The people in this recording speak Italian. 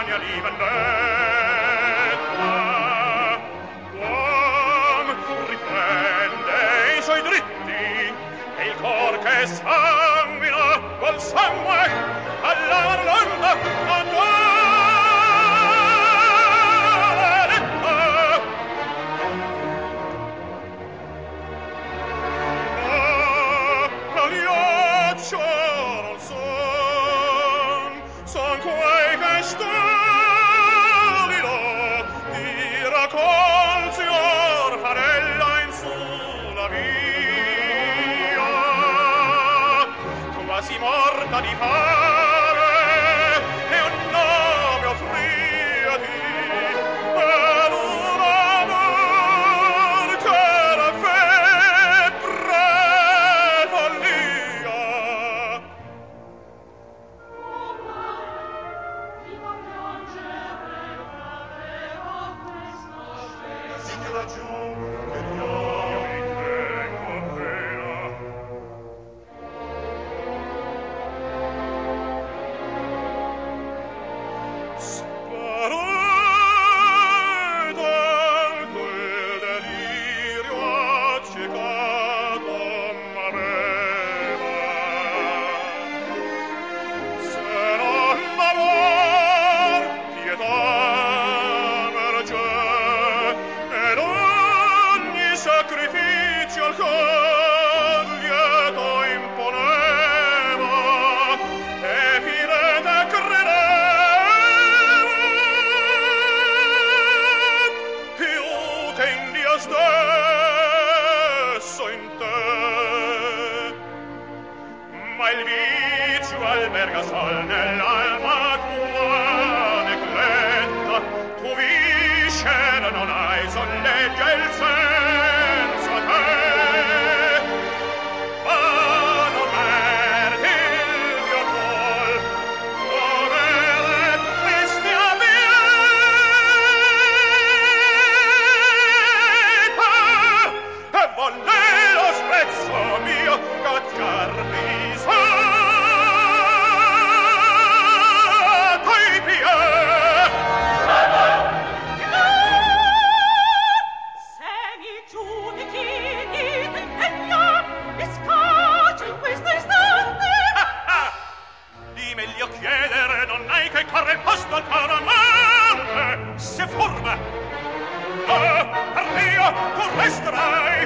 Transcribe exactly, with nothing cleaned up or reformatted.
Spagna di vendetta. L'uom riprende i suoi dritti e il cor che sanguina col sangue alla Marlonda andò. Non son, son quei che stolino di raccolzi or farella in sulla via, quasi morta di fare e un nome offriati per un amor che era febbre follia. Sacrificio al cor lieto imponeva e Pirete credeva più che in Dio stesso in te, ma il vizio alberga sol nell'alma tua negletta, tu viscere non hai, solleggia il senso a te, ma non meriti il mio col, come le tristi vita, e volle lo spezzo mio cacciar risato ai piedi. Meglio chiedere, non hai che corre il posto al caramante, se furba. Ah, per Dio, tu resterai